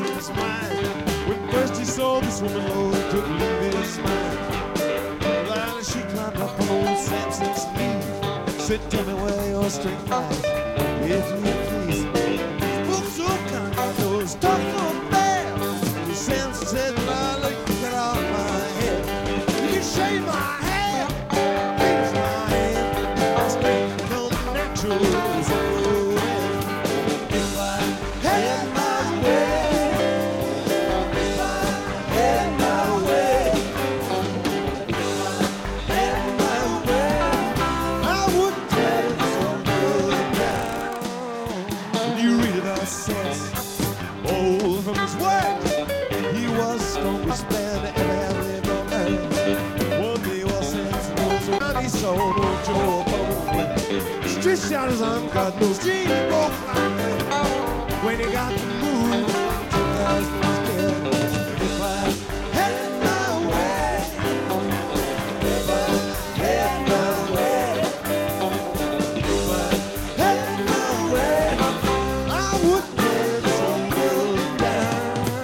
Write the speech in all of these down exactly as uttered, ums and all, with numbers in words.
in his mind. When first he saw this woman, Lord, he couldn't leave his mind. Well, she climbed up on old Samson's knee, said, tell me where your strength lies, if you please. Spoke so kind, I know it's tough so bad. Samson said, Lila, you get off my head. You can shave my hair, raise my hand. My strength comes natural. So if I had my way, if I had my way, if I had my way, I would tear this old world down. When you read about Seth, oh, from his work, he was strongest man that ever had lived on earth. One day while Samson was around, he saw no Joe Bowman. Stretched out his arm, God knows, jeans broke like that. When he got to move, two thousand was dead. If I had my way, if I had my way, if I had my way, I would tear this old world down.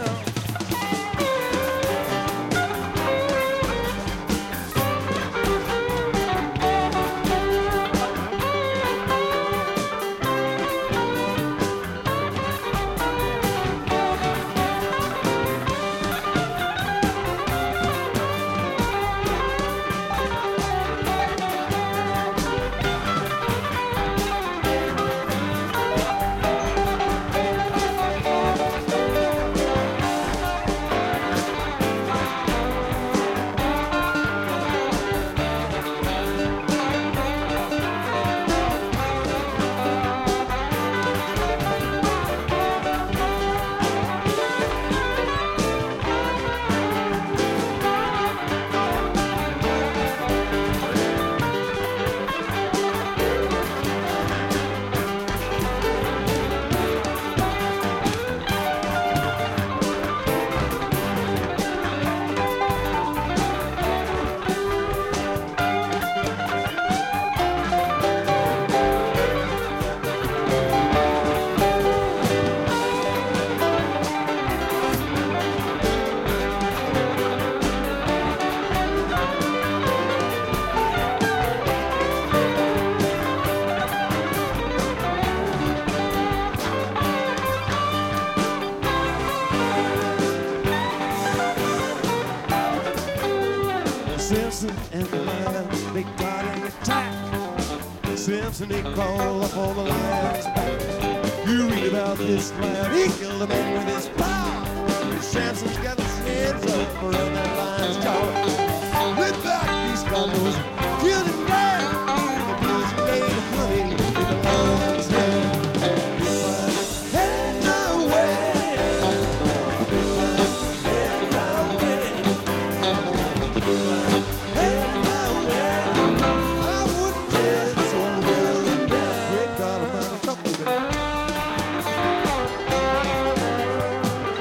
Samson and the lion, they got an attack. Samson, he crawled up on the lion's back. You read about this lion, he killed a man with his power. Samson's got his hands up around that lion's jaw. With that beast, God knows, killed him down. The beast made honey in the lion's head. If I had my way, if I had my way, if I had my way, I would tear this old world down. Great God Almighty, talk to me.